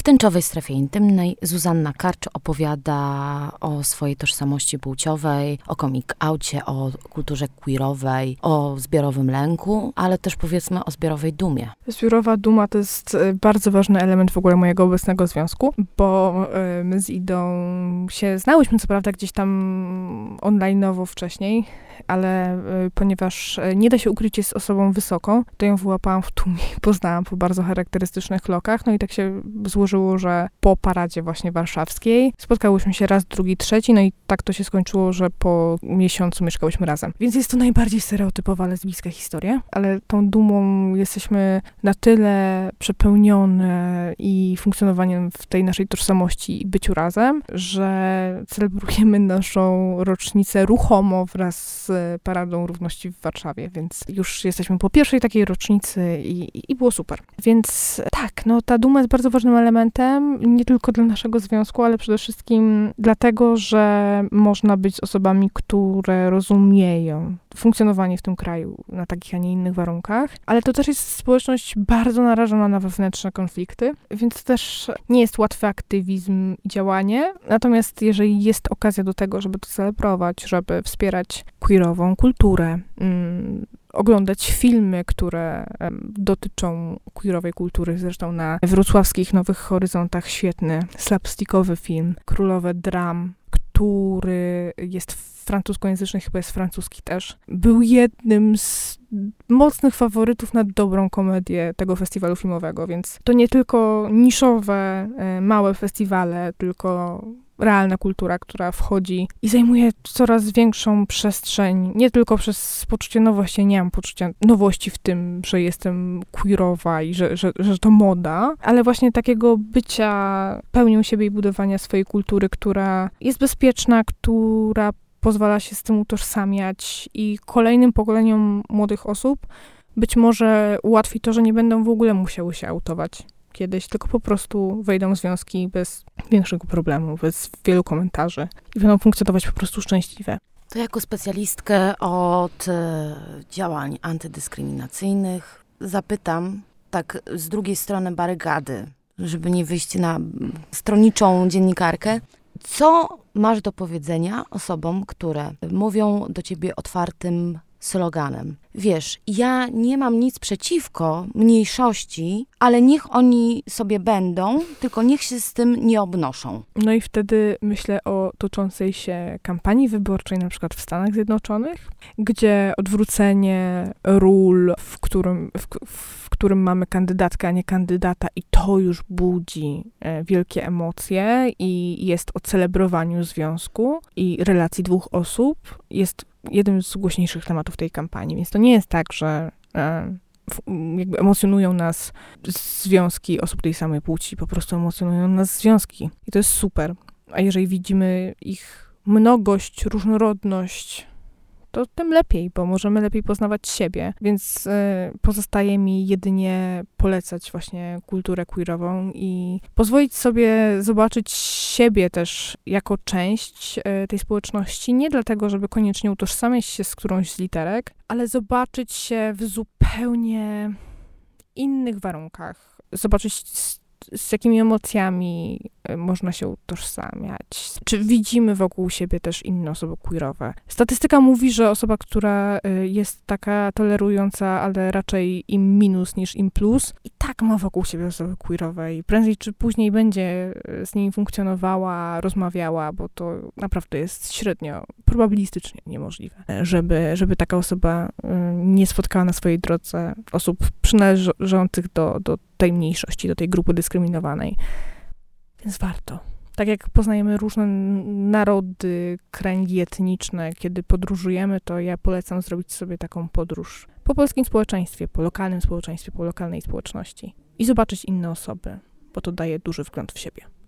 Tęczowej Strefie Intymnej Zuzanna Karcz opowiada o swojej tożsamości płciowej, o coming-oucie, o kulturze queerowej, o zbiorowym lęku, ale też powiedzmy o zbiorowej dumie. Zbiorowa duma to jest bardzo ważny element w ogóle mojego obecnego związku, bo my z Idą się znałyśmy co prawda gdzieś tam online'owo wcześniej, ale ponieważ nie da się ukryć, jest osobą wysoką, to ją wyłapałam w tłumie i poznałam po bardzo charakterystycznych lokach. No i tak się złożyło, że po paradzie właśnie warszawskiej spotkałyśmy się raz, drugi, trzeci, no i tak to się skończyło, że po miesiącu mieszkałyśmy razem. Więc jest to najbardziej stereotypowa lesbijska historia, ale tą dumą jesteśmy na tyle przepełnione i funkcjonowaniem w tej naszej tożsamości i byciu razem, że celebrujemy naszą rocznicę ruchomo wraz z Paradą Równości w Warszawie, więc już jesteśmy po pierwszej takiej rocznicy i było super. Więc tak, no ta duma jest bardzo ważnym elementem, nie tylko dla naszego związku, ale przede wszystkim dlatego, że można być z osobami, które rozumieją funkcjonowanie w tym kraju na takich, a nie innych warunkach, ale to też jest społeczność bardzo narażona na wewnętrzne konflikty, więc to też nie jest łatwy aktywizm i działanie, natomiast jeżeli jest okazja do tego, żeby to celebrować, żeby wspierać queerową kulturę, oglądać filmy, które dotyczą queerowej kultury, zresztą na wrocławskich Nowych Horyzontach świetny slapstickowy film Królowe Dram, który jest francuskojęzyczny, chyba jest francuski też, był jednym z mocnych faworytów na dobrą komedię tego festiwalu filmowego, więc to nie tylko niszowe, małe festiwale, tylko realna kultura, która wchodzi i zajmuje coraz większą przestrzeń, nie tylko przez poczucie nowości, nie mam poczucia nowości w tym, że jestem queerowa i że to moda, ale właśnie takiego bycia pełnią siebie i budowania swojej kultury, która jest bezpieczna, która pozwala się z tym utożsamiać i kolejnym pokoleniom młodych osób być może ułatwi to, że nie będą w ogóle musiały się autować kiedyś, tylko po prostu wejdą w związki bez większego problemu, bez wielu komentarzy i będą funkcjonować po prostu szczęśliwe. To jako specjalistkę od działań antydyskryminacyjnych zapytam tak z drugiej strony barykady, żeby nie wyjść na stronniczą dziennikarkę. Co masz do powiedzenia osobom, które mówią do ciebie otwartym sloganem? Wiesz, ja nie mam nic przeciwko mniejszości, ale niech oni sobie będą, tylko niech się z tym nie obnoszą. No i wtedy myślę o toczącej się kampanii wyborczej, na przykład w Stanach Zjednoczonych, gdzie odwrócenie ról, w którym mamy kandydatkę, a nie kandydata i to już budzi wielkie emocje i jest o celebrowaniu związku i relacji dwóch osób, jest jednym z głośniejszych tematów tej kampanii. Więc to nie jest tak, że jakby emocjonują nas związki osób tej samej płci, po prostu emocjonują nas związki. I to jest super. A jeżeli widzimy ich mnogość, różnorodność, to tym lepiej, bo możemy lepiej poznawać siebie. Więc pozostaje mi jedynie polecać właśnie kulturę queerową i pozwolić sobie zobaczyć siebie też jako część tej społeczności, nie dlatego, żeby koniecznie utożsamiać się z którąś z literek, ale zobaczyć się w zupełnie innych warunkach. Zobaczyć z jakimi emocjami można się utożsamiać. Czy widzimy wokół siebie też inne osoby queerowe? Statystyka mówi, że osoba, która jest taka tolerująca, ale raczej im minus niż im plus, i tak ma wokół siebie osoby queerowe i prędzej czy później będzie z nimi funkcjonowała, rozmawiała, bo to naprawdę jest średnio, probabilistycznie niemożliwe, żeby taka osoba nie spotkała na swojej drodze osób przynależących do tej mniejszości, do tej grupy dyskryminowanej. Więc warto. Tak jak poznajemy różne narody, kręgi etniczne, kiedy podróżujemy, to ja polecam zrobić sobie taką podróż po polskim społeczeństwie, po lokalnym społeczeństwie, po lokalnej społeczności i zobaczyć inne osoby, bo to daje duży wgląd w siebie.